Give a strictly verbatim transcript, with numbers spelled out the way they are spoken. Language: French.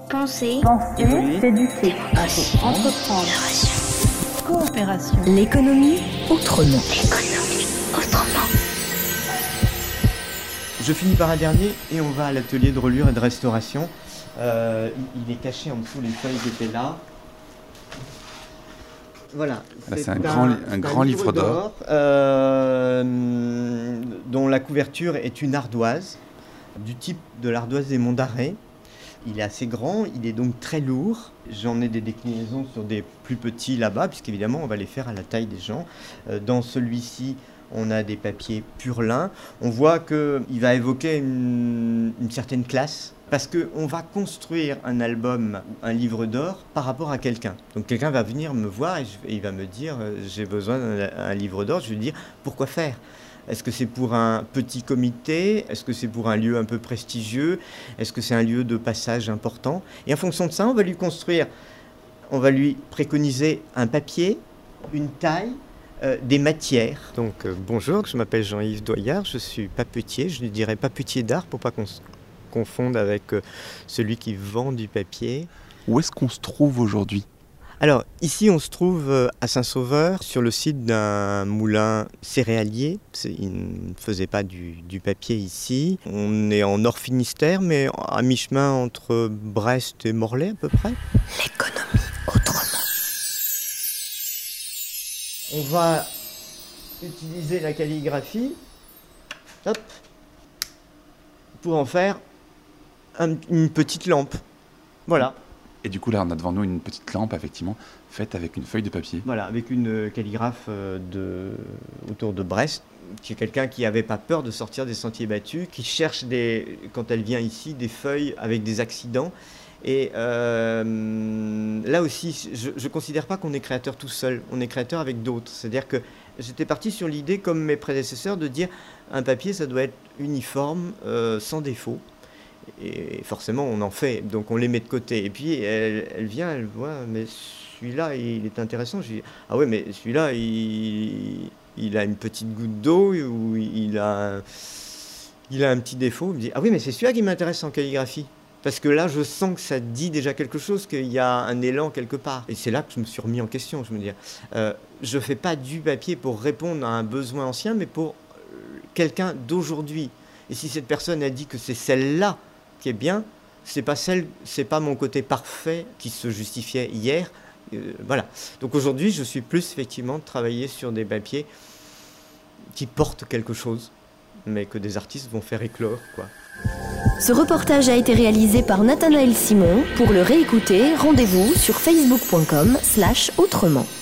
Penser, Penser, s'éduquer, entreprendre, coopération, l'économie autrement. L'économie autrement. Je finis par un dernier et on va à l'atelier de reliure et de restauration. Euh, il est caché en dessous les feuilles qui étaient là. Voilà. Là, c'est un, un grand, un un grand livre, livre d'or, d'or euh, dont la couverture est une ardoise, du type de l'ardoise des Monts d'Arrée. Il est assez grand, il est donc très lourd. J'en ai des déclinaisons sur des plus petits là-bas, puisqu'évidemment, on va les faire à la taille des gens. Euh, dans celui-ci, on a des papiers pur lin. On voit qu'il va évoquer une, une certaine classe, parce qu'on va construire un album, un livre d'or, par rapport à quelqu'un. Donc quelqu'un va venir me voir et, je, et il va me dire euh, « j'ai besoin d'un livre d'or ». Je vais lui dire « pourquoi faire ? Est-ce que c'est pour un petit comité ? Est-ce que c'est pour un lieu un peu prestigieux ? Est-ce que c'est un lieu de passage important ?» Et en fonction de ça, on va lui construire, on va lui préconiser un papier, une taille, euh, des matières. Donc euh, bonjour, je m'appelle Jean-Yves Doyard, je suis papetier, je ne dirais papetier d'art pour pas qu'on se confonde avec euh, celui qui vend du papier. Où est-ce qu'on se trouve aujourd'hui ? Alors, ici, on se trouve à Saint-Sauveur, sur le site d'un moulin céréalier. C'est, il ne faisait pas du, du papier ici. On est en Nord Finistère, mais à mi-chemin entre Brest et Morlaix, à peu près. L'économie autrement. On va utiliser la calligraphie, hop, pour en faire un, une petite lampe. Voilà. Et du coup, là, on a devant nous une petite lampe, effectivement, faite avec une feuille de papier. Voilà, avec une calligraphe de, autour de Brest, qui est quelqu'un qui n'avait pas peur de sortir des sentiers battus, qui cherche, des, quand elle vient ici, des feuilles avec des accidents. Et euh, là aussi, je ne considère pas qu'on est créateur tout seul, on est créateur avec d'autres. C'est-à-dire que j'étais parti sur l'idée, comme mes prédécesseurs, de dire un papier, ça doit être uniforme, euh, sans défaut. Et forcément, on en fait, donc on les met de côté. Et puis, elle, elle vient, elle voit, mais celui-là, il est intéressant. Je dis, ah ouais, mais celui-là, il, il a une petite goutte d'eau, ou il a, il a un petit défaut. Elle me dit, ah oui, mais c'est celui-là qui m'intéresse en calligraphie. Parce que là, je sens que ça dit déjà quelque chose, qu'il y a un élan quelque part. Et c'est là que je me suis remis en question. Je me dis, euh, je ne fais pas du papier pour répondre à un besoin ancien, mais pour quelqu'un d'aujourd'hui. Et si cette personne a dit que c'est celle-là qui est bien, c'est pas celle, c'est pas mon côté parfait qui se justifiait hier. Euh, voilà. Donc aujourd'hui, je suis plus effectivement de travailler sur des papiers qui portent quelque chose, mais que des artistes vont faire éclore, quoi. Ce reportage a été réalisé par Nathanaël Simon. Pour le réécouter, rendez-vous sur facebook point com slash autrement.